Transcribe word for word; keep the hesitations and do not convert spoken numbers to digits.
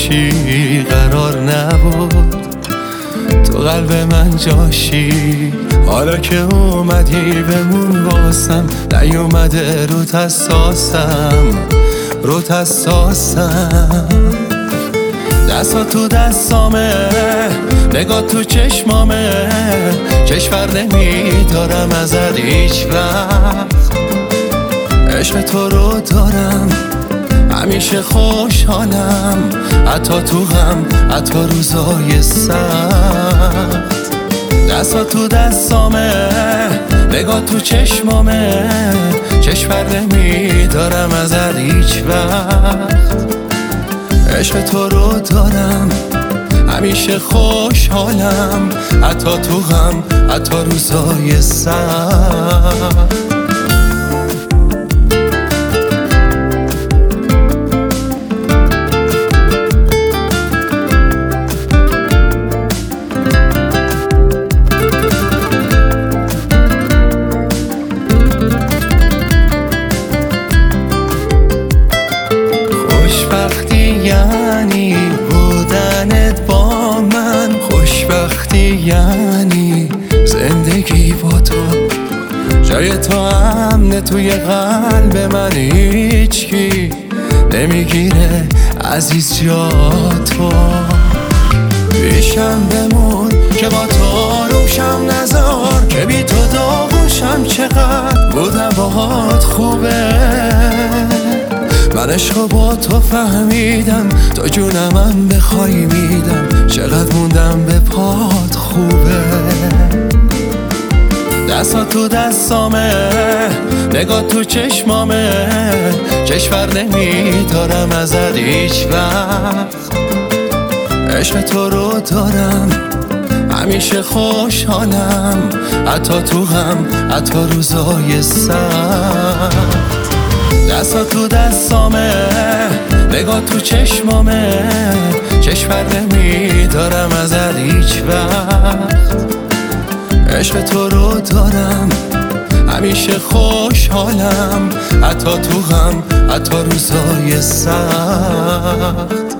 باشی قرار نبود، تو قلب من جاشی. حالا که اومدی بمون واسم، نیومده رو تساسم رو تساسم. دستا تو دستامه، نگاه تو چشمامه، چشور نمیدارم ازت هیچ وقت. عشق تو رو دارم همیشه خوشحالم، حتی تو غم حتی روزای سخت. دستا تو دستامه، نگاه تو چشمامه، چشور نمیدارم ازت هیچ وقت. عشق تو رو دارم همیشه خوشحالم، حتی تو غم حتی روزای سخت. خوشبختی یعنی بودنت با من، خوشبختی یعنی زندگی با تو. جای تو امنه توی قلب من، هیچکی نمیگیره عزیز جا تو. پیشم بمون که با تو روشم نذار، که بی تو داغوشم چقدر بودم باهات خوبه. من عشقو با تو فهمیدم، تو جونم من بخوای میدم، چقدر موندم به پات خوبه. دستا تو دستامه، نگاه تو چشمامه، چشور نمیدارم ازت هیچ وقت. عشق تو رو دارم همیشه خوشحالم، حتی تو غم حتی روزای سخت. دستا تو دستامه، نگاه تو چشمامه، چشور نمیدارم ازت هیچ وقت. عشق تو رو دارم همیشه خوشحالم، حتی تو غم حتی روزای سخت.